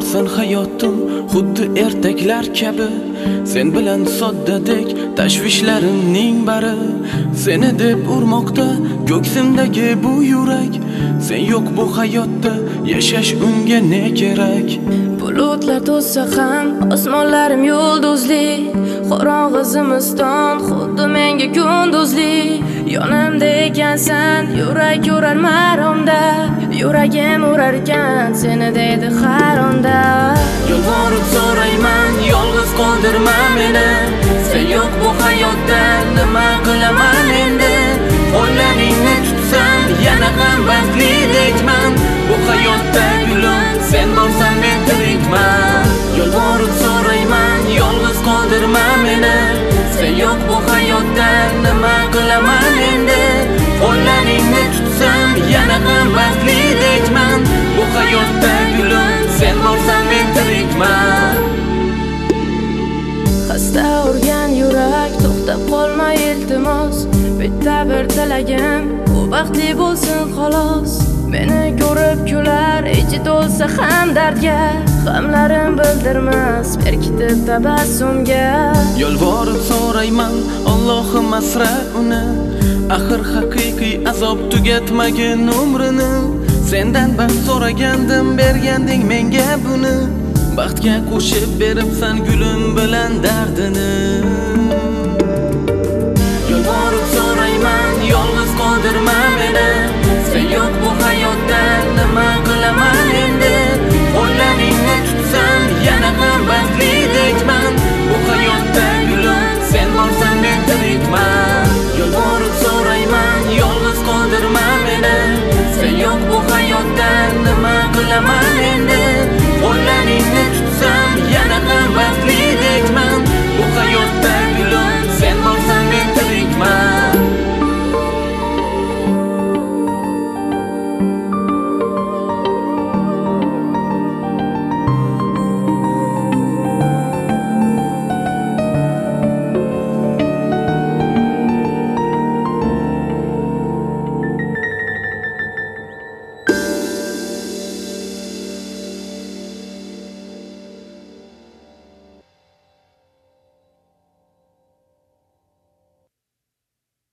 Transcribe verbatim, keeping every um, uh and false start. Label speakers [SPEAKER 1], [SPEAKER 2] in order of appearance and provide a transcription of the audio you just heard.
[SPEAKER 1] borsin hayotim xuddi ertaklar kabi. Sen bilan soddadek tashvishlarimning bari. Seni deb urmoqda ko'ksimdagi bu yurak. Sen yo'q bu hayotda yashash unga ne kerak?
[SPEAKER 2] Bulutlar to'ssa ham osmonlarim yulduzli. Qorong'i zimiston xuddi menga kunduzli. Yonimda ekansan, yurak urar maromda. Yuragim urarkan seni deydi har onda.
[SPEAKER 1] Yolvorib so'rayman, yolg'iz qoldirma meni. Sen yo'q bu hayotda nima qilaman endi? Qo'llaringni tutsam yana ham baxtlidekman. Bu hayotda gulim, sen borsan men tirikman. Yolvorib so'rayman, yolg'iz qoldirma meni. Sen yo'q bu hayotda nima qilaman endi? Qo'llaringni tutsam yana ham baxtlidekman. Bu hayotda gulim, sen borsan men tirikman.
[SPEAKER 2] Xasta urgan yurak to'xtab qolma iltimos. Bitta bir tilagim u baxtli bo'lsin xolos. Meni ko'rib kular, ichi to'lsa ham dardga. G'amlarim bildirmas berkitib tabassumga.
[SPEAKER 1] Yolvorib so'rayman, Allohim asra uni. Axir haqiqiy azob tugatmagin umrini. Sendan baxt so'ragandim, berganding menga buni. Baxtga qo'shib beribsan gulim bilan dardini. Yolvorib so'rayman, yolg'iz qoldirma meni. Sen yo'q bu hayotda nima qilaman endi? Qo'llaringni tutsam yana ham baxtlidekman. Bu hayotda gulim, sen borsan men tirikman. Yolvorib so'rayman, yolg'iz qoldirma meni. Sen yo'q bu hayotda nima qilaman